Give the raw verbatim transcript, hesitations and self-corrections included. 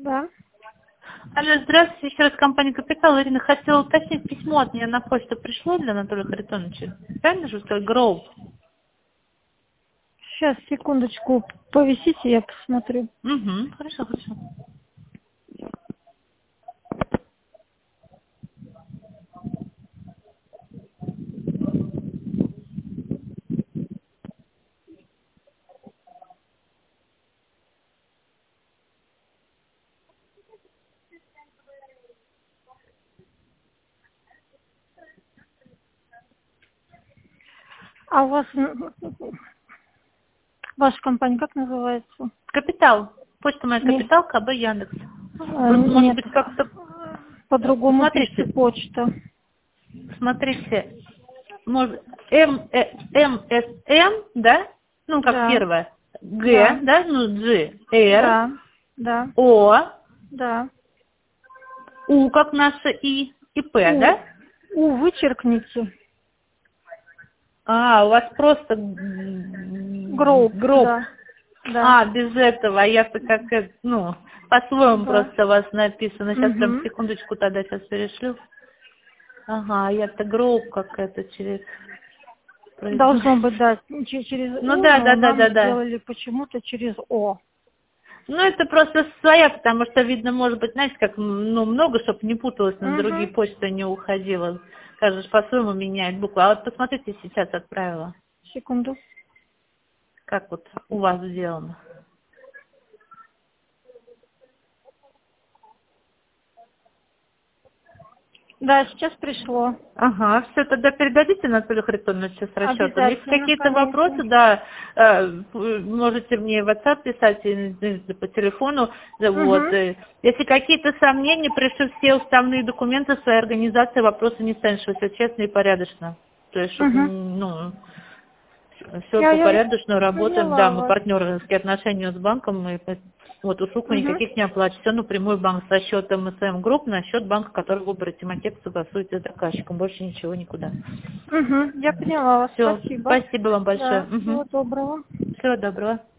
Да. Алло, здравствуйте, еще раз компания «Капитал». Ирина, хотела уточнить, письмо от меня на почту пришло для Анатолия Харитоновича. Правильно же сказать? Гроув. Сейчас, секундочку, повисите, я посмотрю. Угу, хорошо, хорошо. А у вас, м, ваша компания как называется? Капитал. Почта моя Не, «Капитал», КБ Яндекс. а, Просто, может нет, быть, как-то... по-другому пишется Смотрите, почта. смотрите. Может, М, э, М, С, М, да? Ну, как Да, первое. Г, да, да? Ну, G. Р, да, да, О, да. У, как наше И, и П, У, да? у вычеркните. А, у вас просто м, Гроб, гроб. да, да, А, без этого, а я-то как, э, ну, по-своему да. просто у вас написано. Сейчас прям Угу. секундочку тогда сейчас перешлю. Ага, я-то гроб как это через Должно произносится. быть, да, че- через Ну У, да, но да, да, нам да, да. сделали почему-то через О. Ну, это просто своя, потому что, видно, может быть, знаете, как, м, ну, много, чтобы не путалось, на другие Угу. почты не уходило. Каждый по-своему меняет букву. А вот посмотрите, сейчас отправила. Секунду. Как вот у вас сделано. Да, сейчас пришло. Ага, все, тогда передадите Анатолию Харитоновичу с расчетом. Если Обязательно, какие-то вопросы, конечно. да, э, можете мне в WhatsApp писать или по телефону. Да, вот. Угу. э. Если какие-то сомнения, пришлю все уставные документы своей организации, вопросы не станешь, все честно и порядочно. То есть, чтобы, Угу. ну, все Я, по я порядочно работаем. Да, поняла мы вас. партнерские отношения с банком, мы вот услуг мы Угу. никаких не оплачиваем. Все напрямую банк со счета МСМ Групп на счет банка, который выбрал тематек, согласуется с заказчиком. Больше ничего никуда. Угу. Я поняла вас. Все, Спасибо. спасибо вам большое. Да, Угу. всего доброго. Всего доброго.